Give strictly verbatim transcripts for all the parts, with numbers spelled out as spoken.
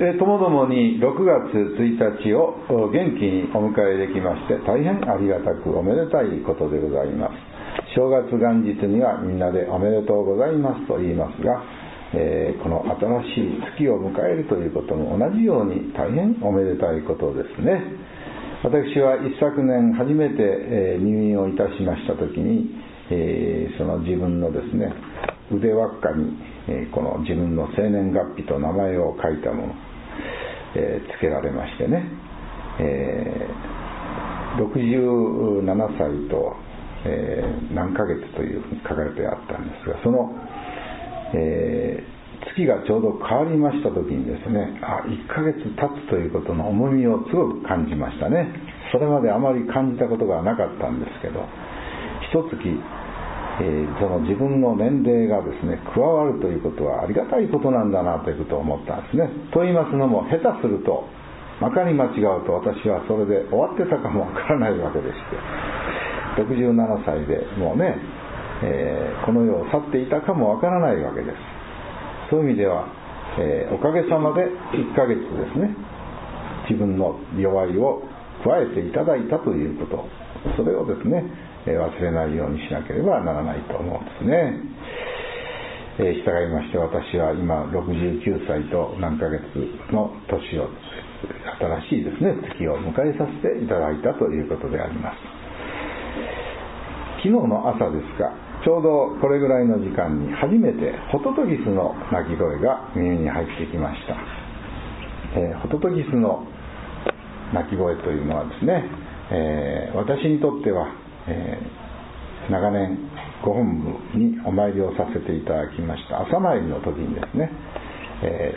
えー、ともどもにろくがつついたちを元気にお迎えできまして大変ありがたくおめでたいことでございます。正月元日にはみんなでおめでとうございますと言いますが、えー、この新しい月を迎えるということも同じように大変おめでたいことですね。私は一昨年初めて、えー、入院をいたしましたときに、えー、その自分のですね腕輪っかに、えー、この自分の生年月日と名前を書いたもの、えー、つけられましてね、えー、ろくじゅうななさいと、えー、何ヶ月というふうに書かれてあったんですが、その、えー月がちょうど変わりました時にですね、あ、いっかげつ経つということの重みをすごく感じましたね。それまであまり感じたことがなかったんですけど、一月、えー、その自分の年齢がですね加わるということはありがたいことなんだなということを思ったんですね。と言いますのも、下手するとまかに間違うと私はそれで終わってたかもわからないわけでして、ろくじゅうななさいでもうね、えー、この世を去っていたかもわからないわけです。そういう意味では、えー、おかげさまでいっかげつですね、自分の弱いを加えていただいたということ、それをですね、えー、忘れないようにしなければならないと思うんですね。えー、従いまして私は今ろくじゅうきゅうさいと何ヶ月の年を、新しいですね月を迎えさせていただいたということであります。昨日の朝ですが、ちょうどこれぐらいの時間に初めてホトトギスの鳴き声が耳に入ってきました。えー、ホトトギスの鳴き声というのはですね、えー、私にとっては、えー、長年ご本部にお参りをさせていただきました朝参りの時にですね、え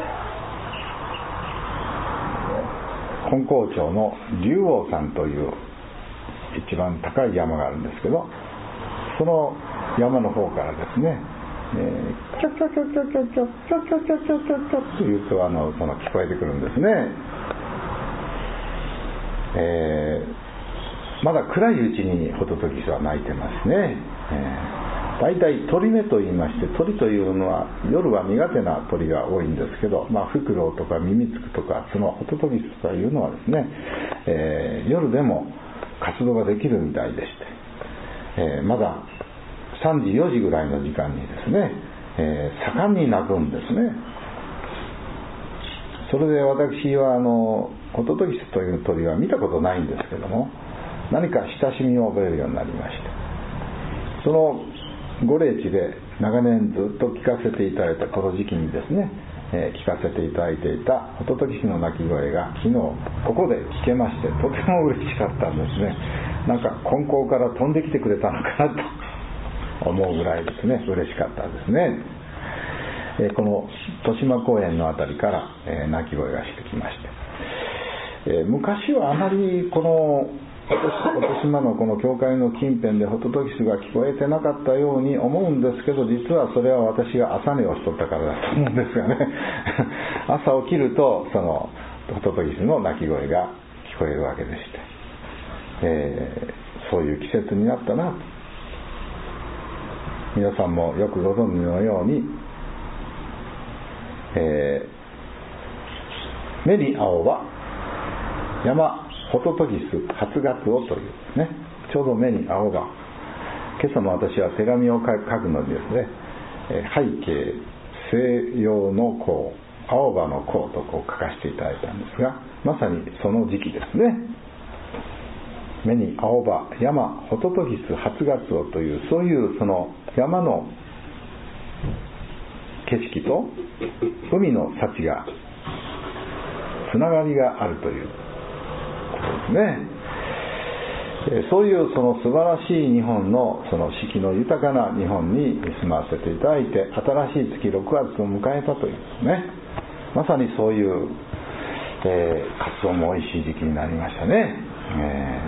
ー、金光町の竜王山という一番高い山があるんですけど、その山の方からですね、えー、キョキョキョキョキョキョキョキョキョキョキョキョというとあのその聞こえてくるんですね。えー、まだ暗いうちにホトトギスは鳴いてますね。えー、大体鳥目と言いまして、鳥というのは夜は苦手な鳥が多いんですけど、まあ、フクロウとかミミツクとかそのホトトギスというのはですね、えー、夜でも活動ができるみたいでして、えー、まださんじよじぐらいの時間にですね、えー、盛んに鳴くんですね。それで私はあのホトトギスという鳥は見たことないんですけども、何か親しみを覚えるようになりまして、そのご霊地で長年ずっと聞かせていただいたこの時期にですね、えー、聞かせていただいていたホトトギスの鳴き声が昨日ここで聞けまして、とても嬉しかったんですね。なんか金光から飛んできてくれたのかなと思うぐらいですね、嬉しかったですね。えー、この豊島公園のあたりから、えー、鳴き声がしてきまして、えー、昔はあまりこの豊島のこの教会の近辺でホトトギスが聞こえてなかったように思うんですけど、実はそれは私が朝寝をしとったからだと思うんですがね朝起きるとそのホトトギスの鳴き声が聞こえるわけでして、えー、そういう季節になったなと。皆さんもよくご存知のように、えー、目に青は山ホトトギス初ガツオというね、ちょうど目に青が、今朝も私は手紙を書くのにですね、背景西洋の項青葉の項とこう書かせていただいたんですが、まさにその時期ですね。目に青葉山ホトトギス初ガツオという、そういうその山の景色と海の幸がつながりがあるということですね。そういうその素晴らしい日本のその四季の豊かな日本に住まわせていただいて、新しい月ろくがつを迎えたというね、まさにそういう、えー、カツオも美味しい時期になりましたね。え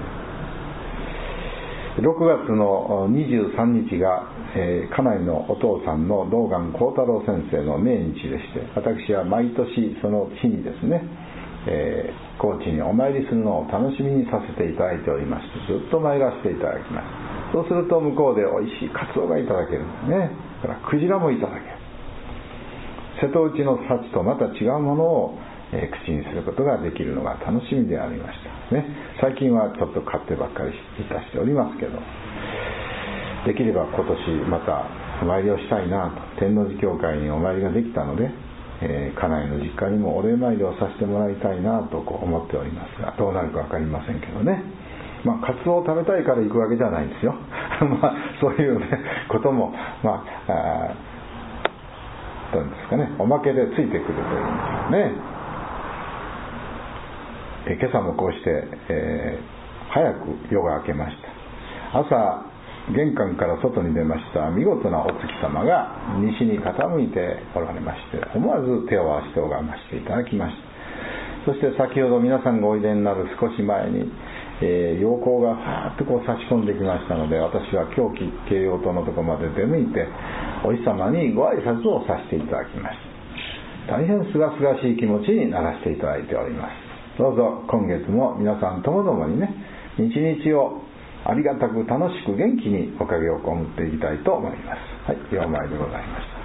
ー、ろくがつのにじゅうさんにちが、えー、家内のお父さんの道元幸太郎先生の命日でして、私は毎年その日にですね、えー、高知にお参りするのを楽しみにさせていただいておりまして、ずっと参らせていただきます。そうすると向こうでおいしいカツオがいただけるんですね。だからクジラもいただける。瀬戸内の幸とまた違うものをえー、口にすることができるのが楽しみでありましたね。最近はちょっと勝手ばっかりいたしておりますけど、できれば今年またお参りをしたいなと、天王寺教会にお参りができたので、えー、家内の実家にもお礼参りをさせてもらいたいなとこう思っておりますが、どうなるか分かりませんけどね。まあ、カツオを食べたいから行くわけじゃないんですよまあそういう、ね、ことも、まあ、あどうですかね、おまけでついてくるというんですよね。え今朝もこうして、えー、早く夜が明けました。朝玄関から外に出ました見事なお月様が西に傾いておられまして、思わず手を合わせて拝ませていただきました。そして先ほど皆さんがおいでになる少し前に、えー、陽光がファーッとこう差し込んできましたので、私は狂気慶応塔のところまで出向いてお日様にご挨拶をさせていただきました。大変すがすがしい気持ちにならせていただいております。どうぞ今月も皆さんともどもにね、日々をありがたく楽しく元気におかげを被っていきたいと思います。はい、お参りでございました。